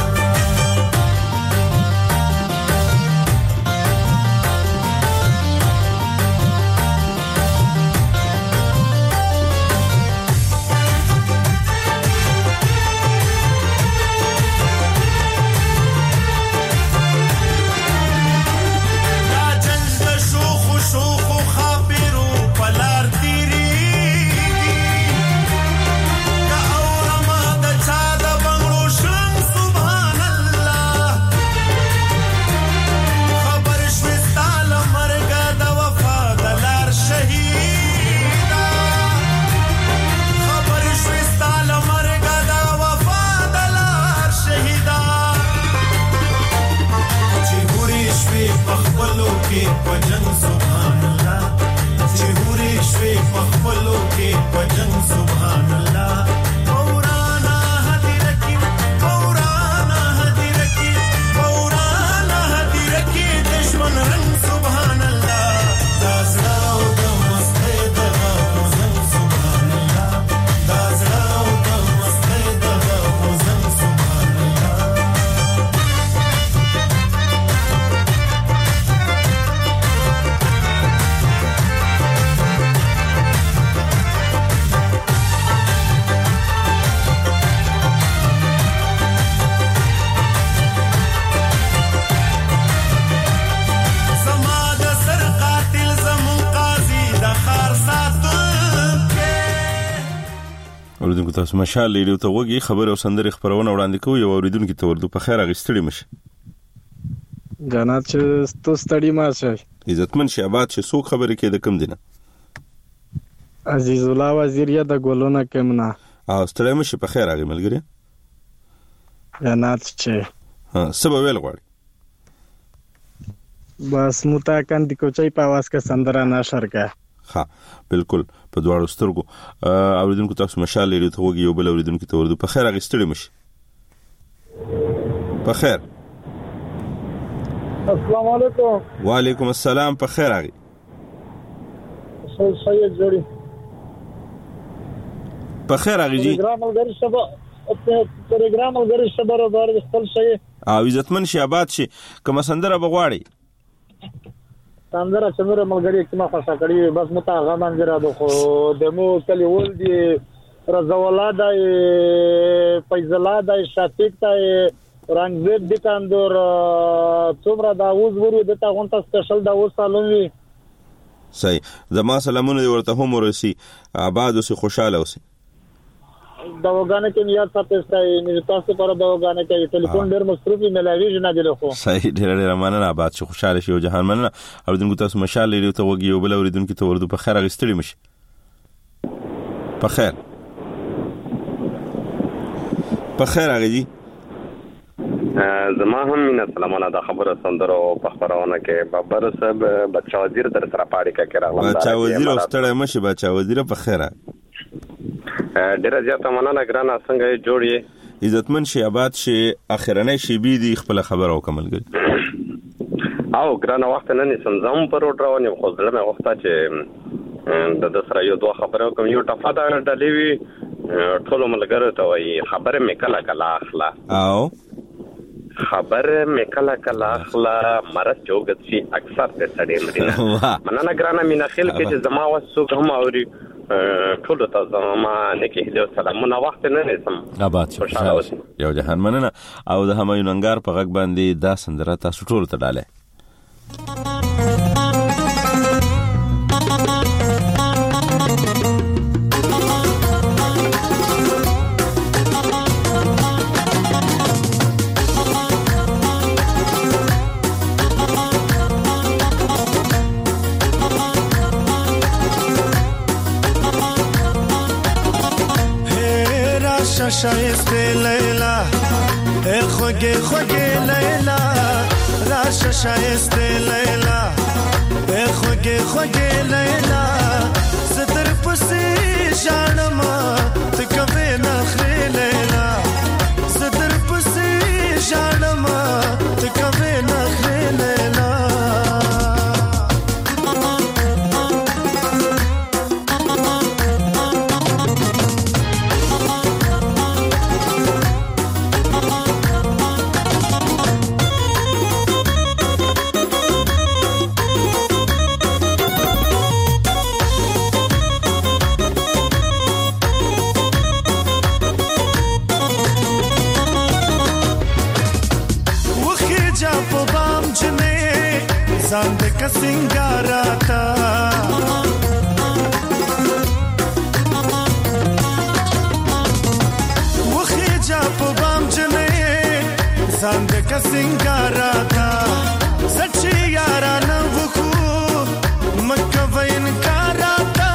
تاسو مشال لري ته وګي خبر او سندره خبرونه وړاندې کوي او اوریدونکو ته ورته په خیر اغستړي مشه
جنات چې تو ستړي ما شه
عزتمن شي آباد چې څوک خبرې کې د کم دینه
عزیز الله وزیر یا د ګولونه کمنه
او ستړي مشه په خیر اغي ملګری
جنات چې
ها سبا ویل غواړي
بس متا کاندي کوچي په आवाज کې سندره نشر کا
ها بالکل په دواړو سترګو اوریدونکو تاسو مشال لري ته وګي یو بل اوریدونکو ته ورته په خیر اغستړي مشه په خیر
السلام علیکم
وعلیکم السلام په خیر اغي
سید جوړي
په خیر اغي جی
ټلګرام ملګری شبا ټلګرام ملګری شبا راځي خپل شي
او عزتمن شي آباد شي کوم سندره بغواړي
سندره څنګه ملګری کې ما خاصه کړی بس متا غمان جره خو دمو کلی ول دي رزولاده فیضلاده شفیق ته رنگزیب د کاندور څومره دا اوس ورو د تا غونټه سپیشل دا اوس سالونی
صحیح زما سلامونه ورته هم ورسي آباد اوسې خوشاله اوسې
دا وګانه کې یاد ساتي نه تاسو پر دا وګانه کې ټلیفون ډېر مصروف ملاوي نه دی له خو
صحیح ډېر ډېر مننه آباد شو خوشاله شي او جهان مننه اوریدونکو تاسو مشال لري ته وګي او بل اوریدونکو ته ورته په خیر اغستړي مشه په خیر په خیر اغي جی
زما هم من سلامونه دا خبره سندرو په خبرونه کې بابر صاحب بچا وزیر در سره پاړی کې راغله
بچا وزیر واستړی مشه بچا وزیر په خیره
ډیر زیاته مننه ګرانه څنګه جوړی
عزتمن شي آباد شي اخرنه شي بي دي خپل خبر او کمل ګل
او ګرانه وخت نه سمزم پر روډراونی خو ځله مې وخت چې د سره یو دوه خبره کوم یو ټفاده ډلېوي ټول ملګرو ته وایي خبره مې کله کله اخلا
او
خبره مې کله کله اخلا مرز چوغت شي اکثر په سړې مدینه مننه ګرانه مینا خل کې چې زما وسو کوم اوري ټول ته زما نیکی هیله سلامونه وخت نه نسم
آباد خوشاله یو جهان مننه او د همایون انګار په غږ باندې دا سندره تاسو ټول ته ډاله
شایسته لیلا ای خوگه خوگه لیلا راش شایسته لیلا ای خوگه خوگه لیلا صدر پسی جانما تکوی نخری لیلا صدر پسی جانما تکوی نخری لیلا زند کا سنگاراتا وخی جا په بام جنې زند کا سنگاراتا سچي یارانه وخو مکه وین کاراتا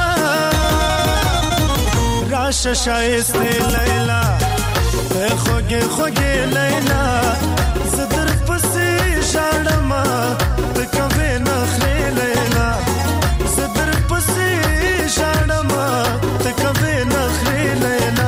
راش شایسته لیلا خوږه خوږه لیلا زدر پسې شاړما تکوي نخري لیلا صدر پسې شاړما تکوي نخري لیلا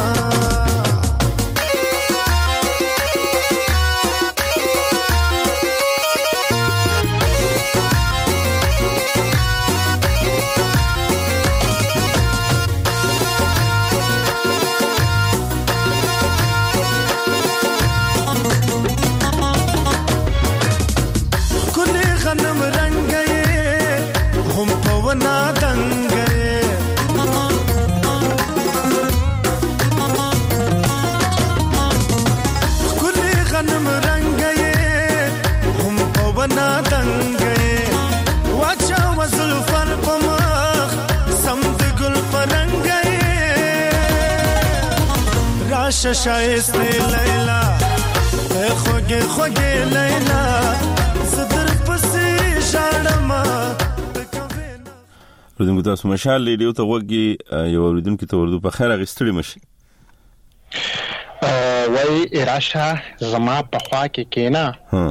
شایسته لیلا خوږه خوږه لیلا صدر پسې شاړما
ردونکو تاسو مشال لیډیو ته وګي یو ردونکو ته ورده په خیر غستړي مشي
وای راشه زما په خوا کې کینا
ها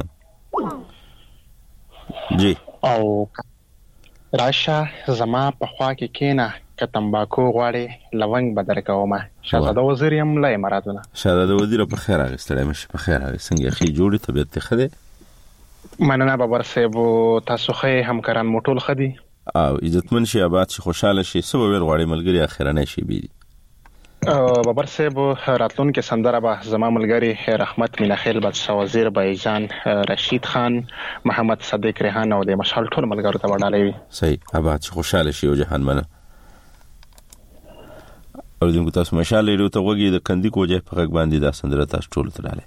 جی
او راشه زما په خوا کې کینا که تمباکو غواړي لونګ بدر کومه شهزاده وزیر یم لای مرادونه
شهزاده وزیر په خیر غستړي مشي په خیر څنګه خي جوړي طبيعت خده
مننه بابر صاحب تاسو خې همکاران موټول خدي
او عزتمن شي آباد شي خوشاله شي سبا ویل غواړي ملګری اخرنه شي بي
بابر صاحب راتلون کې سندره به زما ملګری رحمت مینخیل بادشاه وزیر بایجان رشید خان محمد صدیق ریحان او د مشال ټول ملګرو ته وډالوي
صحیح آباد شي خوشاله شي او جهان منه او دغه تاسو مشال لري ته وګي د کندي کوجه په غږ باندې دا سندره تاسو ټول ته لاله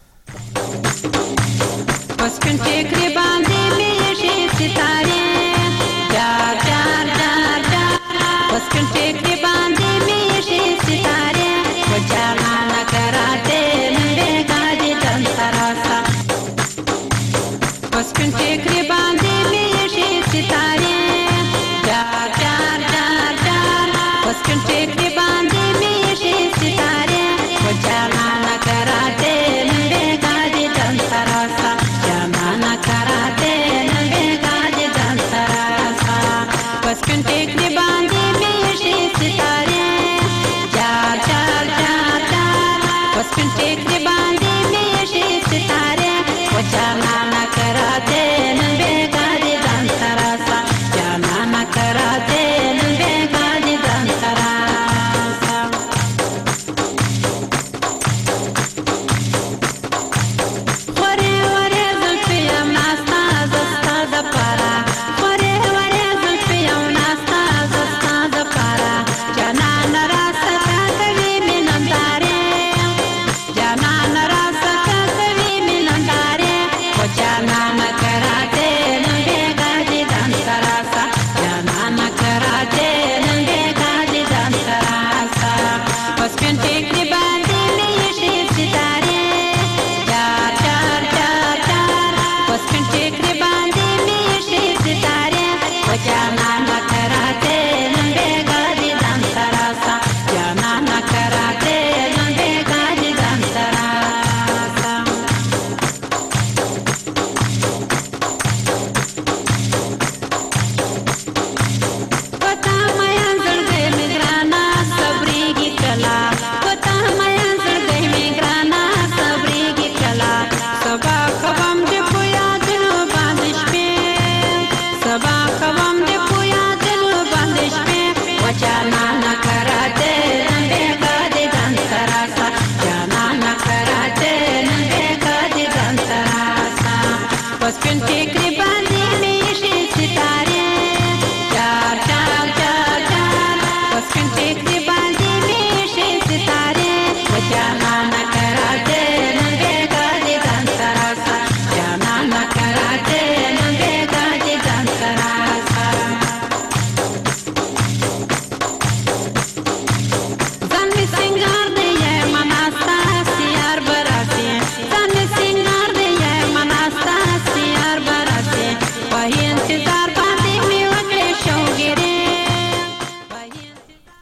بس کنټه کړي باندې مې شي ستاره جار جار جار جار بس کنټه کړي باندې مې شي ستاره وجانا نکراته مې غادي تن سراسا بس کنټه کړي باندې مې شي ستاره جار جار جار جار بس کنټه کړي باندې مې شي ستاره وجانا نکراته مې غادي تن سراسا جانا نکراته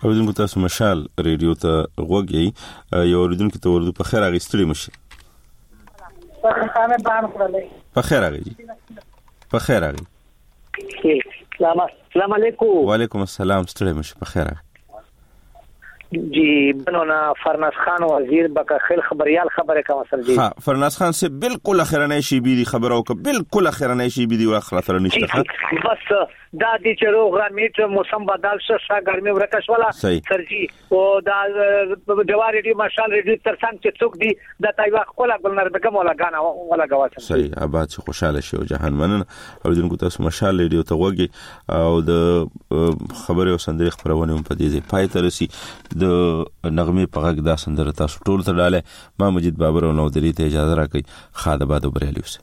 اوریدونکو تاسو مشال ریډیو ته غوږی یو اوریدونکو ته ورته په خیر اغستړي مشه
خانه بان کړلې
په خیر اغي په خیر اغي
سلام السلام علیکم
وعلیکم السلام ستړي مشه په خیر
جی بنونا فرناز خان وزیر بکا خیل خبریال خبره کوم سر جی
ها فرناز خان سے بالکل اخرنه شی بي خبرو کو بالکل اخرنه شی بي او خلاصره نشته
بس دا دي چرو غرمیټ موسم بدل شو شا ګرمي ورکش والا سر جی او دا جواری دی ماشال ریډیو تر څنګ چې څوک دی د تایوا کولا ګلنر بګم ولا غانا ولا غواڅ
صحیح اباد چې خوشاله شي او جهان منن او دغه تاسو ماشال ریډیو ته وګي او د خبرو سندري خبرونه په دې ځای پای تر سي د نغمه په غږ دا سندره تاسو ټول ته ډاله ما مجید بابر او نو دري ته اجازه راکړي خاطر بعد وبرلیوس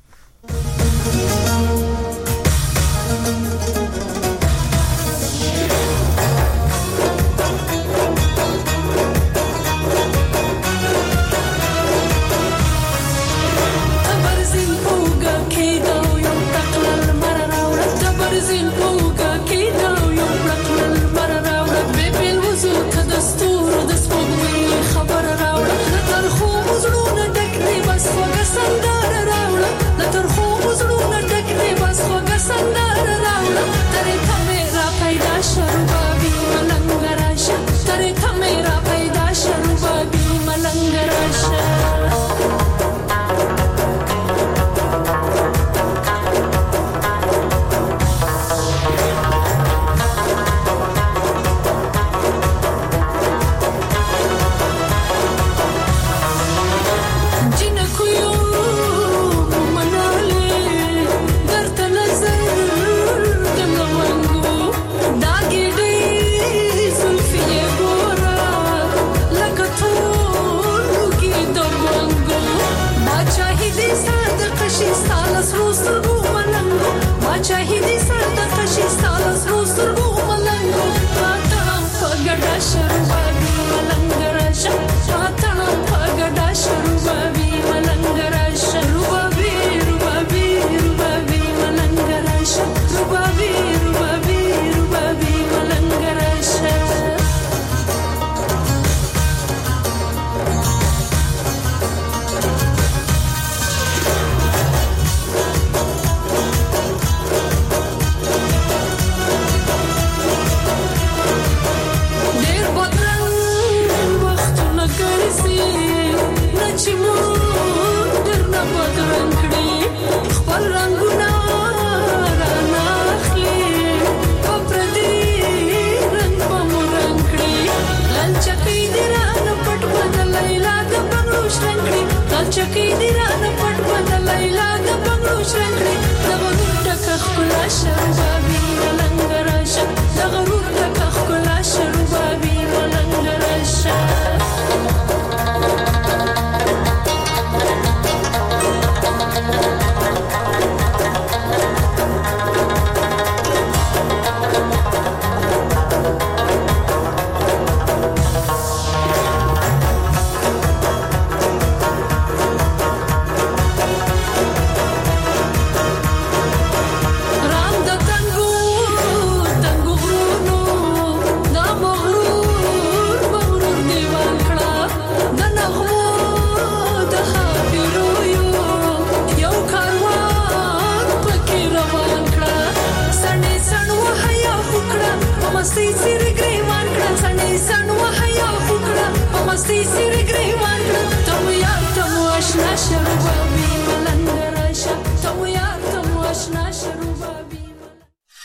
Masti sir